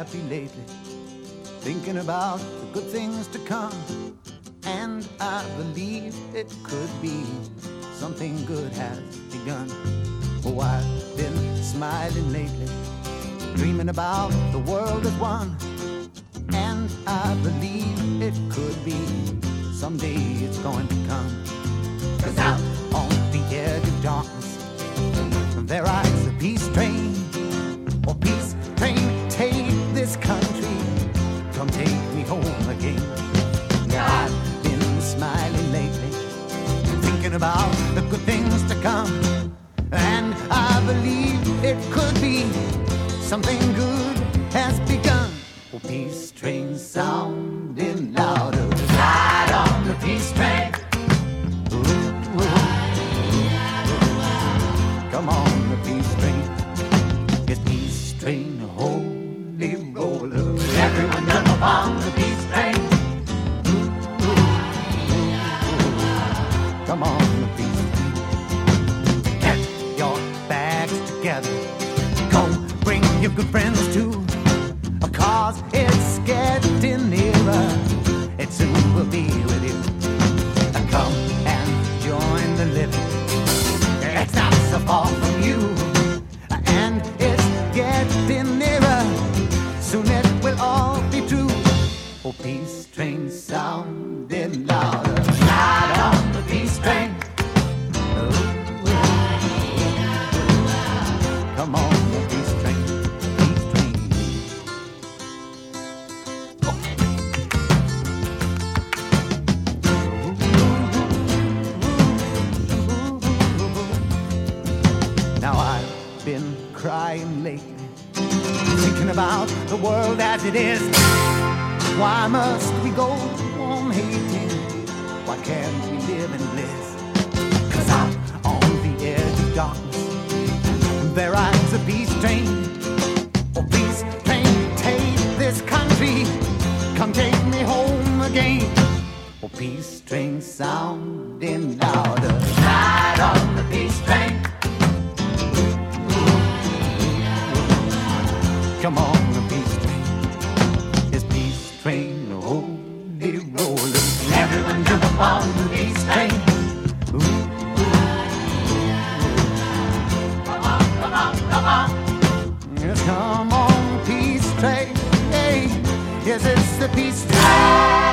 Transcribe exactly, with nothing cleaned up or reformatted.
happy lately, thinking about the good things to come. And I believe it could be something good has begun. Oh, I've been smiling lately, dreaming about the world as one. And I believe it could be someday it's going to come. 'Cause out on the edge of darkness there rides a peace train. Oh, peace train, take this country, come take me home again. Yeah, I've been smiling lately, thinking about the good things to come. And I believe it could be something good has begun. Oh, peace train sounding louder, ride on the peace train. Ooh, ooh. Come on, the peace train. Yes, peace train, holy roller. Everyone jump upon the peace train. Ooh, ooh, ooh. Come on, the peace train. Get your bags together. Go bring your good friends too. Cause it's getting nearer. It soon will be with you. Come and join the living. It's not so far from you. And it's getting nearer. Soon it will all be true. Oh, peace train sounding louder. Ride on the peace train. Oh, come on, the peace train. Peace train. Now I've been crying lately, thinking about the world as it is. Why must we go on hating? Why can't we live in bliss? 'Cause out on the edge of darkness there rides a peace train. Oh, peace train, take this country, come take me home again. Oh, peace train sounding louder, ride on the peace train. Come on, the peace train. This peace train, holy roller. Everyone jump upon the peace train. Ooh, ooh. Come on, come on, come on. Yes, come on, peace train. Hey, yes, it's the peace train.